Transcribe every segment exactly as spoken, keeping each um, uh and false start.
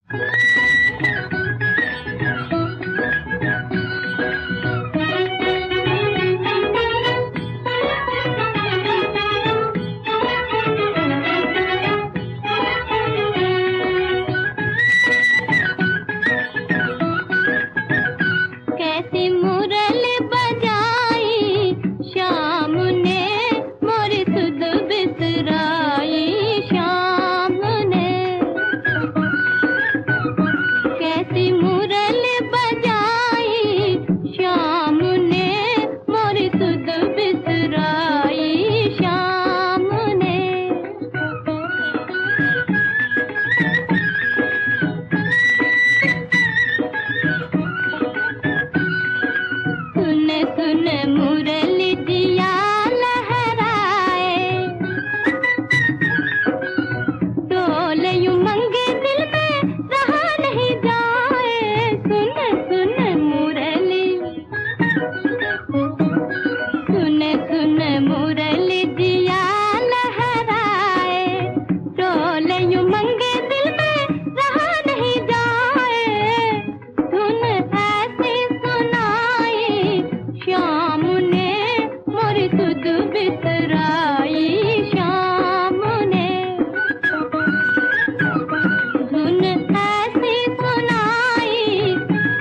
कैसी मुरली बजाई श्याम ने, मोरी सुध बिसराई श्याम ने। कैसी मुरली बजाई श्याम ने, मोरी सुध बिसराई श्याम ने। सुन सुन मुरली दिया लहराए, डोले उमंग दिल में रहा नहीं जाए। सुन सुन मुरली, सुन सुन मुरली दिया लहराए, डोले उमंग दिल में रहा नहीं जाए। धुन ऐसी सुनाई श्याम ने, मोरी सुध बिसराई श्याम ने। धुन ऐसी सुनाई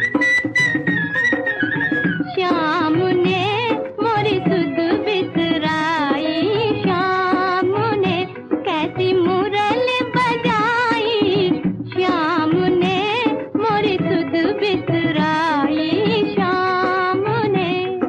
श्याम ने, मोरी सुध बिसराई श्याम ने। कैसी मुरली बजाई श्याम ने, मोरी सुध बिसराई श्याम ने।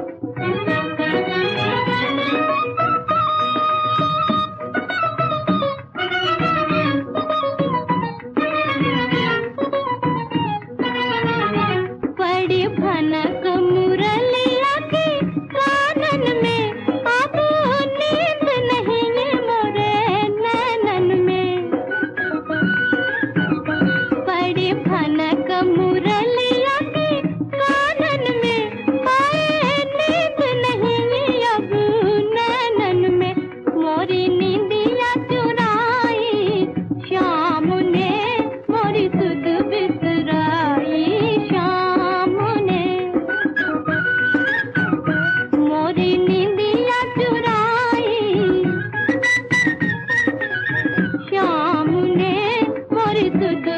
बड़ी भनक मुरलिया की कानन में, अब नींद नहीं है मोरे नैनन में। बड़ी भनक मुरलिया की कानन में, आए नींद नहीं अब नैनन में। मोरी नींदिया चुराई श्याम ने, मोरी सुध बिसराई श्याम ने। मोरी नींदिया चुराई श्याम ने, मोरी सुध